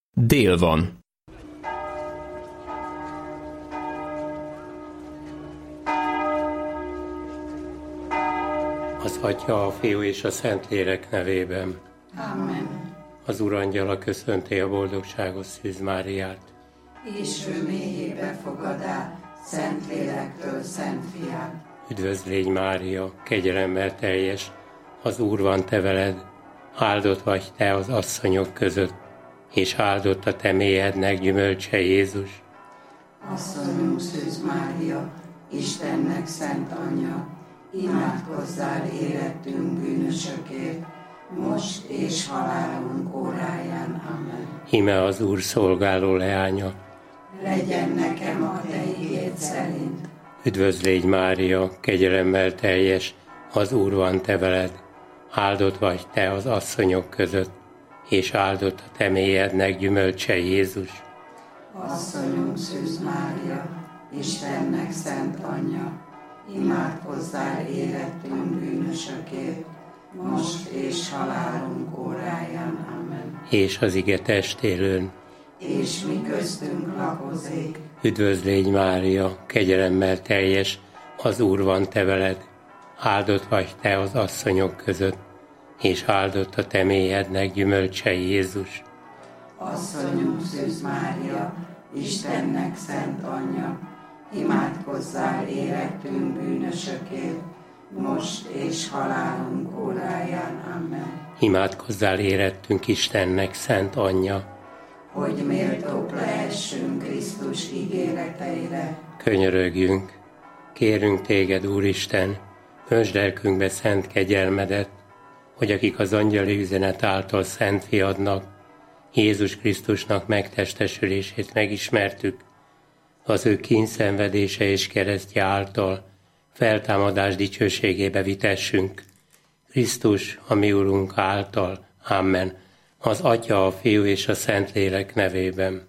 Dél van. Az Atya, a Fiú és a Szentlélek nevében. Amen. Az Urangyala köszönti a boldogságos Szűz Máriát. És ő mélyébe fogadá, Szentlélektől Szent Fiát. Üdvözlégy Mária, kegyelemmel teljes, az Úr van te veled, áldott vagy te az asszonyok között, és áldott a te mélyednek gyümölcse Jézus. Asszonyunk Szűz Mária, Istennek szent anyja, imádkozzál érettünk bűnösökért, most és halálunk óráján. Amen. Íme az Úr szolgáló leánya. Legyen nekem a te igéd szerint. Üdvözlégy Mária, kegyelemmel teljes, az Úr van te veled, áldott vagy te az asszonyok között, és áldott a te mélyednek gyümölcse Jézus. Asszonyunk Szűz Mária, Istennek szent anyja, imádkozzál érettünk bűnösökért, most és halálunk óráján. Amen. És az ige testélőn. És mi köztünk lakozik. Üdvözlégy Mária, kegyelemmel teljes, az Úr van te veled, áldott vagy te az asszonyok között, és áldott a te mélyednek gyümölcse Jézus. Asszonyunk Szűz Mária, Istennek szent anyja, imádkozzál érettünk bűnösökért, most és halálunk óráján. Amen. Imádkozzál érettünk Istennek szent anyja, hogy méltók lehessünk Krisztus ígéreteire. könyörögjünk, kérünk téged, Úristen, öntsd lelkünkbe szent kegyelmedet, hogy akik az angyali üzenet által szent fiadnak, Jézus Krisztusnak megtestesülését megismertük, az ő kínszenvedése és keresztje által feltámadás dicsőségébe vitessünk. Krisztus, a mi Urunk által. Amen. Az Atya, a Fiú és a Szentlélek nevében.